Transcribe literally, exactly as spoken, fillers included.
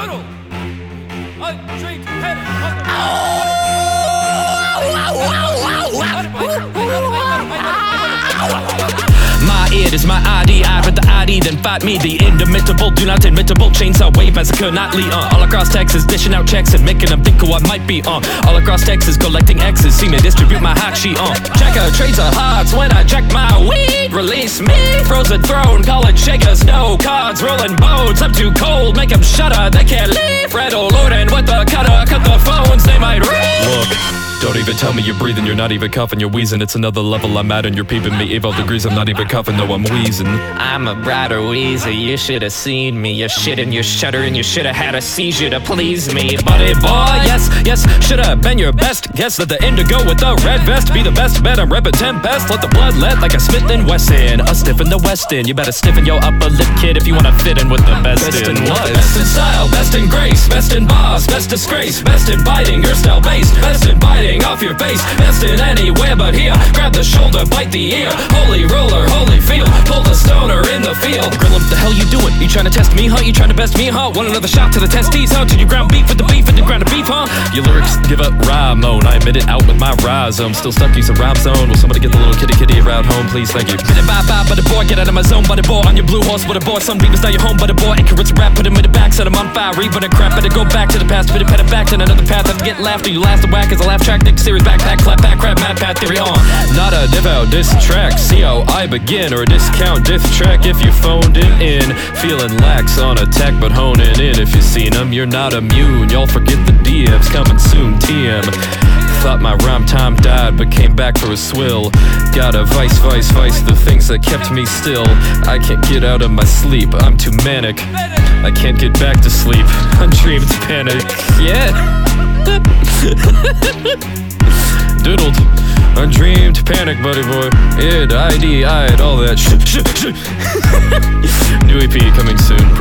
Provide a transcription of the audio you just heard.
Doodle. Undreamed panic. My id is my I D, I'd rather I D than fight me. The indomitable, do not admittable, chainsaw wave massacre nightly, uh all across Texas, dishing out checks and making them think who I might be, uh all across Texas, collecting X's, see me distribute my hot sheet, uh checker, trades of hearts when I check my weed. Release me, frozen throne, college shakers, no cards, rolling boats, I'm too cold, make them shudder, they can't leave. Red loading with the cutter, cut the phones, they might read. Look, don't even tell me you're breathing, you're not even coughing, you're wheezing. It's another level I'm at and you're peeping me. Evolve degrees, I'm not even coughing, though I'm wheezing. I'm a brighter wheezer, you should've seen me. You're shitting, you're shuddering, you should've had a seizure to please me. Buddy boy, yes, yes, should've been your best guess. Let the indigo with the red vest be the best bet. I'm reppin' Tempest, let the blood let like a Smith and Wesson. A stiff in the West End, you better stiffen your upper lip, kid, if you wanna fit in with the best, best in what? Best in style, best in grace, best in boss, best disgrace, best in biting, your style based, best in biting off your face, best in anywhere but here. Grab the shoulder, bite the ear. Holy roller, holy feel. Pull the stoner in the field. Grill him, the hell you doing? You trying to test me, huh? You trying to best me, huh? Want another shot to the testes, huh? Till you ground beef with the beef and the ground of beef, huh? Your lyrics give up rhyme-one. I admit it out with my rhizome. Still stuck, use a rhyme zone. Will somebody get the little kitty kitty around home, please? Thank you. Bit it bye bye, buddy boy. Get out of my zone, buddy boy. On your blue horse, buddy boy. Sunbeam is now your home, buddy boy. Icarus rap, put him in the back, set him on fire. Even a crap, better go back to the past. Put it, pet it back to another path. Have to get laughed, or you last a whack as a laugh track. Nick series backpack. Clap back, crap, mad path theory on. Not a div out, diss track. See how I begin, or discount diff track if you phoned it in. Feeling lax on attack, but honing in. If you seen them, you're not immune. Y'all forget the D Ms coming soon. T M. Thought my rhyme time died, but came back for a swill. Got a vice, vice, vice, the things that kept me still. I can't get out of my sleep, I'm too manic. I can't get back to sleep. Undreamed panic. Yeah. Doodled, undreamed panic, buddy boy. Id, I D, I'd, all that shit. New E P coming soon.